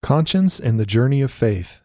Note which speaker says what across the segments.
Speaker 1: Conscience and the journey of faith.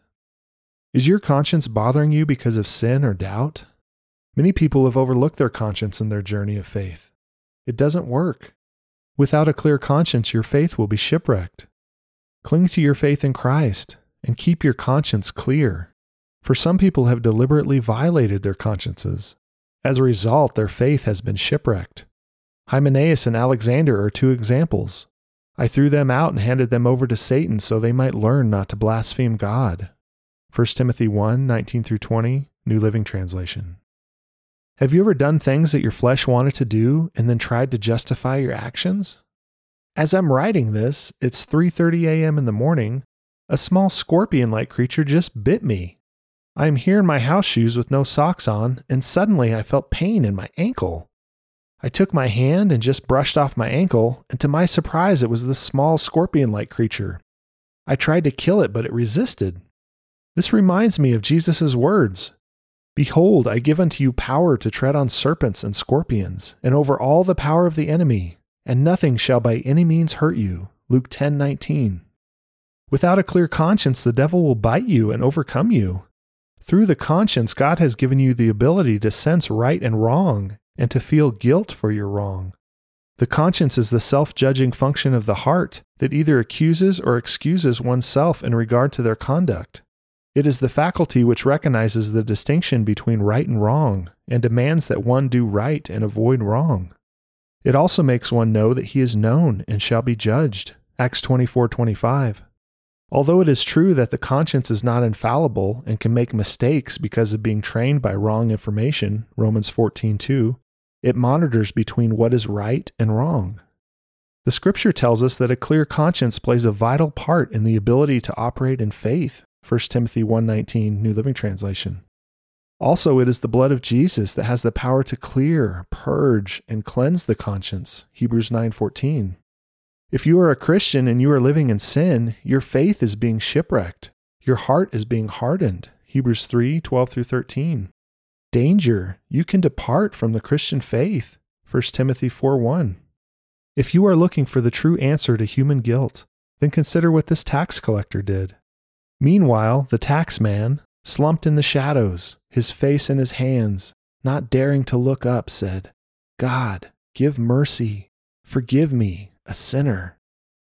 Speaker 1: Is your conscience bothering you because of sin or doubt? Many people have overlooked their conscience in their journey of faith. It doesn't work. Without a clear conscience, your faith will be shipwrecked. Cling to your faith in Christ and keep your conscience clear. For some people have deliberately violated their consciences. As a result, their faith has been shipwrecked. Hymenaeus and Alexander are two examples. I threw them out and handed them over to Satan so they might learn not to blaspheme God. 1 Timothy 1:19-20, New Living Translation. Have you ever done things that your flesh wanted to do and then tried to justify your actions? As I'm writing this, it's 3:30 a.m. in the morning. A small scorpion-like creature just bit me. I am here in my house shoes with no socks on, and suddenly I felt pain in my ankle. I took my hand and just brushed off my ankle, and to my surprise, it was this small scorpion-like creature. I tried to kill it, but it resisted. This reminds me of Jesus' words. Behold, I give unto you power to tread on serpents and scorpions, and over all the power of the enemy, and nothing shall by any means hurt you. Luke 10:19. Without a clear conscience, the devil will bite you and overcome you. Through the conscience, God has given you the ability to sense right and wrong, and to feel guilt for your wrong. The conscience is the self-judging function of the heart that either accuses or excuses oneself in regard to their conduct. It is the faculty which recognizes the distinction between right and wrong and demands that one do right and avoid wrong. It also makes one know that he is known and shall be judged. Acts 24:25. Although it is true that the conscience is not infallible and can make mistakes because of being trained by wrong information, Romans 14:2, it monitors between what is right and wrong. The Scripture tells us that a clear conscience plays a vital part in the ability to operate in faith, 1 Timothy 1:19, New Living Translation. Also, it is the blood of Jesus that has the power to clear, purge, and cleanse the conscience, Hebrews 9:14. If you are a Christian and you are living in sin, your faith is being shipwrecked. Your heart is being hardened, Hebrews 3:12-13. Danger, you can depart from the Christian faith, 1 Timothy 4:1. If you are looking for the true answer to human guilt, then consider what this tax collector did. Meanwhile, the tax man, slumped in the shadows, his face in his hands, not daring to look up, said, God, give mercy, forgive me, a sinner.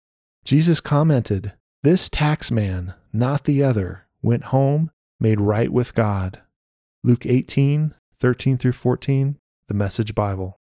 Speaker 1: Jesus commented, this tax man, not the other, went home, made right with God. Luke 18:13-14, the Message Bible.